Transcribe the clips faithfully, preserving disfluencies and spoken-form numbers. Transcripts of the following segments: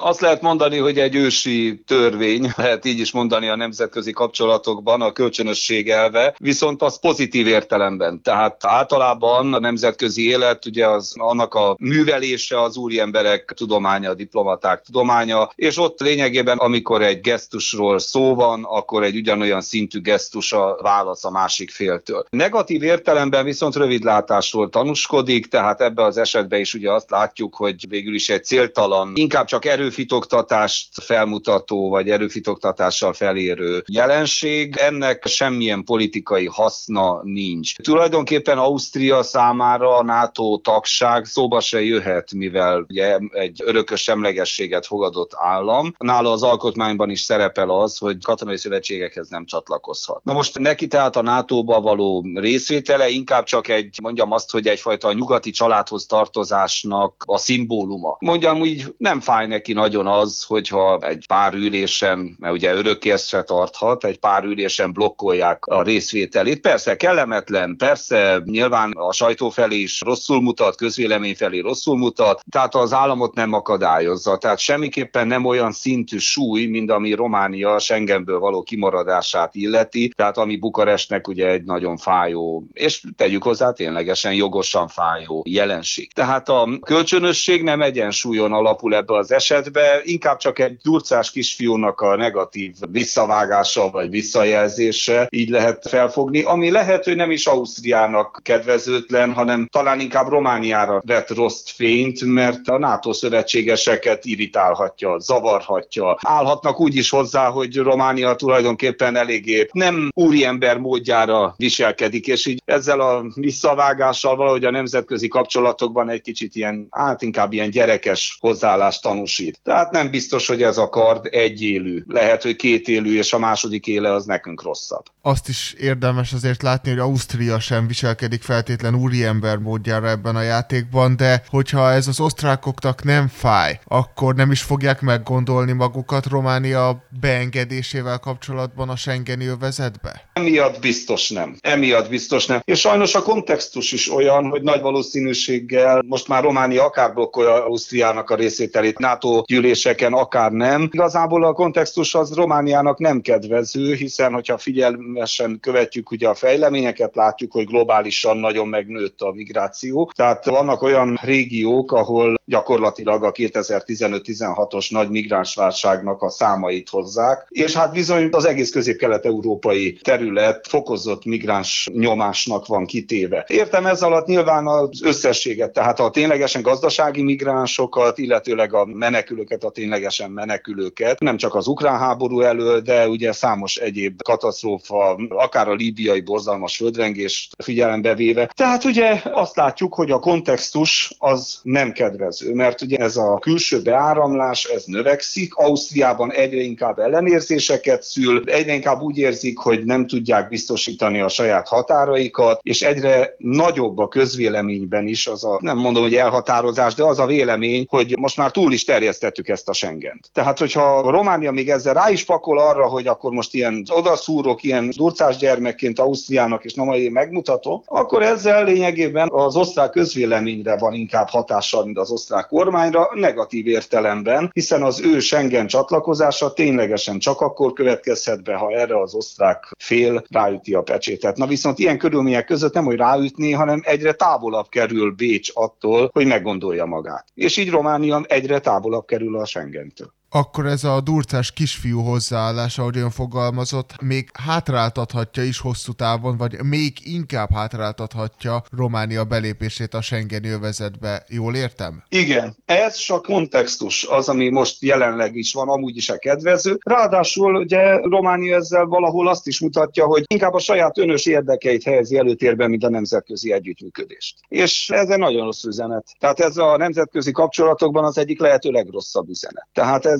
Azt lehet mondani, hogy egy ősi törvény, lehet így is mondani a nemzetközi kapcsolatokban, a kölcsönösség elve, viszont az pozitív értelemben. Tehát általában a nemzetközi élet, ugye az, annak a művelése az úriemberek tudománya, a diplomaták tudománya, és ott lényegében, amikor egy gesztusról szó van, akkor egy ugyanolyan szintű gesztus a válasz a másik féltől. Negatív értelemben viszont rövidlátásról tanúskodik, tehát ebben az esetben is ugye azt látjuk, hogy végül is egy céltalan, inkább csak erőfitoktatást felmutató, vagy erőfitoktatással felérő jelenség. Ennek semmilyen politikai haszna nincs. Tulajdonképpen Ausztria számára a NATO tagság szóba se jöhet, mivel ugye egy örökös semlegességet fogadott állam. Nála az alkotmányban is szerepel az, hogy katonai szövetségekhez nem csatlakozhat. Na most neki tehát a nátóba való részvétele inkább csak egy, mondjam azt, hogy egyfajta nyugati családhoz tartozásnak a szimbóluma. Mondjam úgy, nem fáj neki nagyon az, hogyha egy pár ülésen, mert ugye örökké se tarthat, egy pár ülésen blokkolják a részvételét. Persze kellemetlen, persze nyilván a sajtó felé is rosszul mutat, közvélemény felé rosszul mutat, tehát az államot nem akadályozza. Tehát semmiképpen nem olyan szintű súly, mint ami Románia Schengenből való kimaradását illeti, tehát ami Bukarestnek ugye egy nagyon fájó, és tegyük hozzá ténylegesen jogosan fájó jelenség. Tehát a kölcsönösség nem egyensúlyon alapul ebbe az esetbe, inkább csak egy durcás kisfiúnak a negatív visszavágása vagy visszajelzése, így lehet felfogni, ami lehet, hogy nem is Ausztriának kedvezőtlen, hanem talán inkább Romániára vett rossz fényt, mert a NATO szövetségeseket irritálhatja, zavarhatja. Állhatnak úgy is hozzá, hogy Románia tulajdonképpen eléggé nem úriember módjára viselkedik, és így ezzel a visszavágással valahogy a nemzetközi kapcsolatokban egy kicsit ilyen, hát inkább ilyen gyerekes hozzáállást tanúsít. Tehát nem biztos, hogy ez a kard egyélű. Lehet, hogy kétélű, és a második éle az nekünk rosszabb. Azt is érdemes azért látni, hogy Ausztria sem viselkedik feltétlen úriember módjára ebben a játékban, de hogyha ez az osztrákoknak nem fáj, akkor nem is fogják meggondolni magukat Románia beengedésével kapcsolatban a Schengeni övezetbe? Emiatt biztos nem. Emiatt biztos nem. És sajnos a kontextus is olyan, hogy nagy valószínűséggel most már Románia akár blokkolja Ausztriának a részvételét NATO gyűléseken, akár nem. Igazából a kontextus az Romániának nem kedvező, hiszen hogyha figyelmesen követjük ugye a fejleményeket, látjuk, hogy globálisan nagyon megnőtt a migráció. Tehát vannak olyan régiók, ahol gyakorlatilag a kétezer-tizenöt-tizenhatos nagy migránsválságnak a számait hozzák, és hát bizony az egész közép-kelet-európai terület fokozott migráns nyomásnak van kitéve. Értem ez alatt nyilván az összességet, tehát a ténylegesen gazdasági migránsokat, illetőleg a menekülőket, a ténylegesen menekülőket, nem csak az ukrán háború elől, de ugye számos egyéb katasztrófa, akár a líbiai borzalmas földrengést figyelembe véve. Tehát ugye azt látjuk, hogy a kontextus az nem kedvező, mert ugye ez a külső beáramlás, ez növekszik, Ausztriában egyre inkább ellenérzéseket szül, egyre inkább úgy érzik, hogy nem tudják biztosítani a saját határaikat, és egyre nagyobb a közvéleményben is az a, nem mondom, hogy elhatározás, de az a vélemény, hogy most már túl is terjesztettük ezt a Schengent. Tehát, hogyha Románia még ezzel rá is pakol arra, hogy akkor most ilyen odaszúrok, ilyen durcás gyermekként Ausztriának, és na majd én megmutatom, akkor ezzel lényegében az osztrák közvéleményre van inkább hatással, mint az osztrák kormányra, negatív értelemben, hiszen az ő Schengen csatlakozása ténylegesen csak akkor következhet be, ha erre az osztrák fél ráüti a pecsétet. Na viszont ilyen körülmények között nem, hogy ráütni, hanem egyre távolabb kerül Bécs attól, hogy meggondolja magát. És így Románia egyre távolabb kerül a Schengentől. Akkor ez a durcás kisfiú hozzáállása, ahogy ön fogalmazott, még hátráltathatja is hosszú távon, vagy még inkább hátráltathatja Románia belépését a Schengeni övezetbe. Jól értem? Igen, ez a kontextus az, ami most jelenleg is van, amúgy is a kedvező. Ráadásul ugye Románia ezzel valahol azt is mutatja, hogy inkább a saját önös érdekeit helyezi előtérben, mint a nemzetközi együttműködést. És ez egy nagyon rossz üzenet. Tehát ez a nemzetközi kapcsolatokban az egyik lehető legrosszabb üzenet. Tehát ez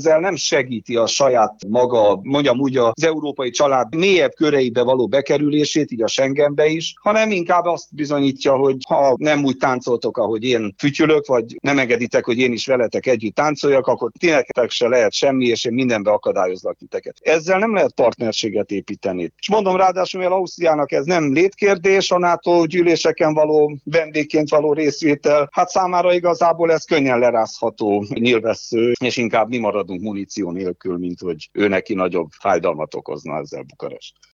ezzel nem segíti a saját maga, mondjam úgy, az európai család mélyebb köreibe való bekerülését, így a Schengenbe is, hanem inkább azt bizonyítja, hogy ha nem úgy táncoltok, ahogy én fütyülök, vagy nem engeditek, hogy én is veletek együtt táncoljak, akkor tényleg se lehet semmi, és én mindenbe akadályozlak titeket. Ezzel nem lehet partnerséget építeni. És mondom ráadásul, hogy Ausztriának ez nem létkérdés, a NATO gyűléseken való vendégként való részvétel, hát számára igazából ez könnyen lerázható nyilvessző, és inkább mi maradunk muníció nélkül, mint hogy ő neki nagyobb fájdalmat okozna ezzel Bukarest.